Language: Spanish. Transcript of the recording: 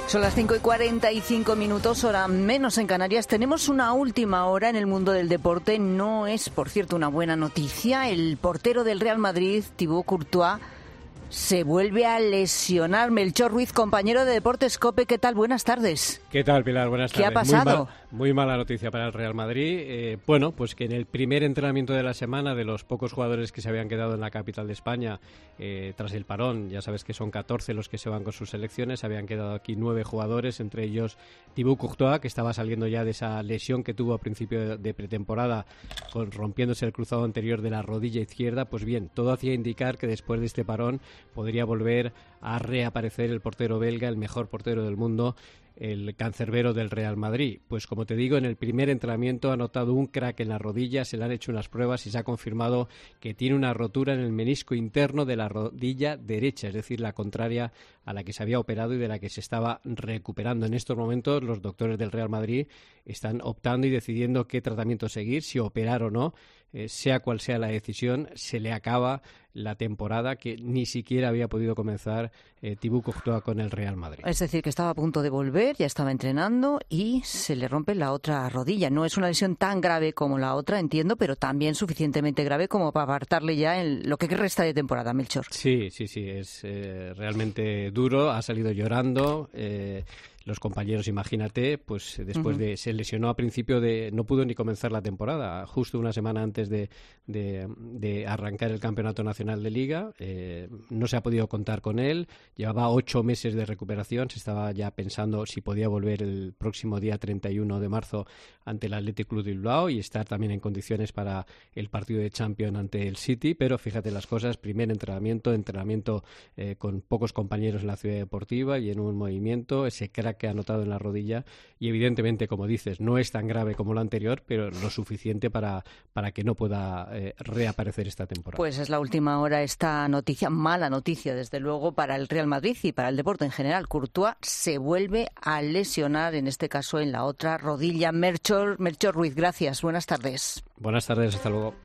Son las 5:45, hora menos en Canarias. Tenemos una última hora en el mundo del deporte. No es, por cierto, una buena noticia. El portero del Real Madrid, Thibaut Courtois, se vuelve a lesionar. Melchor Ruiz, compañero de Deportes COPE, ¿qué tal? Buenas tardes. ¿Qué tal, Pilar? Buenas tardes. ¿Qué ha pasado? Muy mala noticia para el Real Madrid. Bueno, pues que en el primer entrenamiento de la semana, de los pocos jugadores que se habían quedado en la capital de España tras el parón, ya sabes que son 14 los que se van con sus selecciones, habían quedado aquí 9 jugadores, entre ellos Thibaut Courtois, que estaba saliendo ya de esa lesión que tuvo a principio de pretemporada, rompiéndose el cruzado anterior de la rodilla izquierda. Pues bien, todo hacía indicar que después de este parón podría volver a reaparecer el portero belga, el mejor portero del mundo, el cancerbero del Real Madrid. Pues como te digo, en el primer entrenamiento ha notado un crack en la rodilla, se le han hecho unas pruebas y se ha confirmado que tiene una rotura en el menisco interno de la rodilla derecha, es decir, la contraria a la que se había operado y de la que se estaba recuperando. En estos momentos los doctores del Real Madrid están optando y decidiendo qué tratamiento seguir, si operar o no. Sea cual sea la decisión, se le acaba la temporada que ni siquiera había podido comenzar Thibaut Courtois con el Real Madrid. Es decir, que estaba a punto de volver, ya estaba entrenando y se le rompe la otra rodilla. No es una lesión tan grave como la otra, entiendo, pero también suficientemente grave como para apartarle ya en lo que resta de temporada, Melchor. Sí, es realmente duro, ha salido llorando. Los compañeros, imagínate, pues después se lesionó a principio no pudo ni comenzar la temporada, justo una semana antes de arrancar el Campeonato Nacional de Liga. No se ha podido contar con él, llevaba 8 meses de recuperación, se estaba ya pensando si podía volver el próximo día 31 de marzo ante el Athletic Club de Bilbao y estar también en condiciones para el partido de Champions ante el City, pero fíjate las cosas, primer entrenamiento con pocos compañeros en la ciudad deportiva y en un movimiento, ese crack que ha notado en la rodilla y evidentemente, como dices, no es tan grave como lo anterior, pero lo suficiente para que no pueda reaparecer esta temporada. Pues es la última hora esta noticia, mala noticia desde luego para el Real Madrid y para el deporte en general. Courtois se vuelve a lesionar, en este caso en la otra rodilla. Melchor Ruiz, gracias, buenas tardes. Buenas tardes, hasta luego.